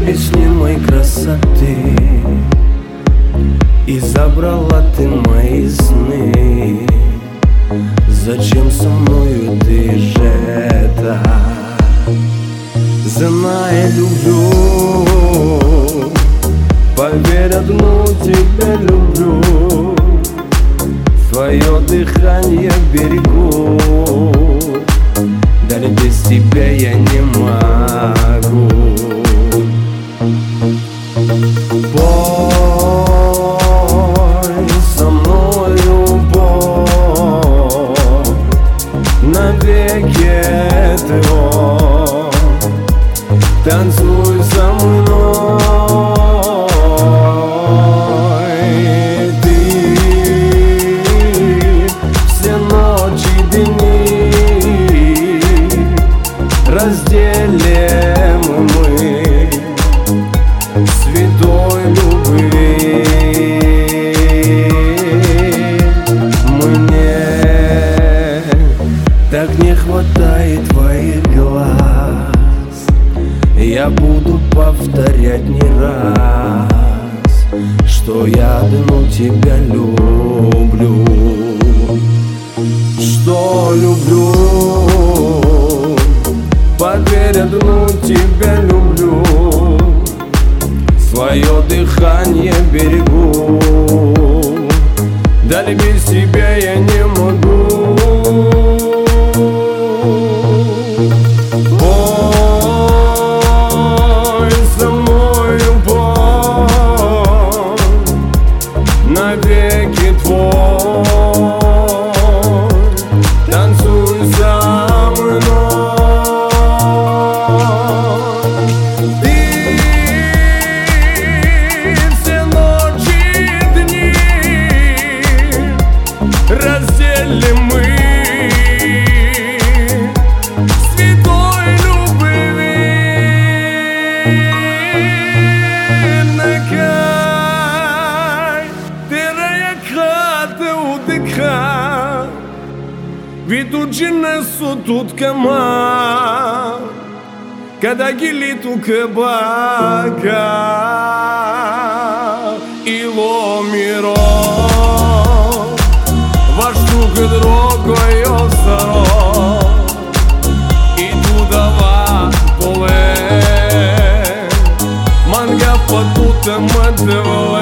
необъяснимой красоты, и забрала ты мои сны. Зачем со мною ты же это? Зная, люблю, поверь, одну тебя люблю. Твое дыхание берегу, далее без тебя я не могу. Пой со мною, пой навеки твой, танцуй со мной. Разделим мы святой любви. Мне так не хватает твоих глаз, я буду повторять не раз, что я одну тебя люблю, что люблю. Поверь, одну тебя люблю, свое дыхание берегу, далее без тебя я не могу. Пой со мною, пой навеки твой, танцуй со мной. Разделим мы святой любви. Нехай терая хата удиха, видуджина сутуткама, когда гилиту кабака и ломиро. Другой остров, и туда поле манга потута мадевле.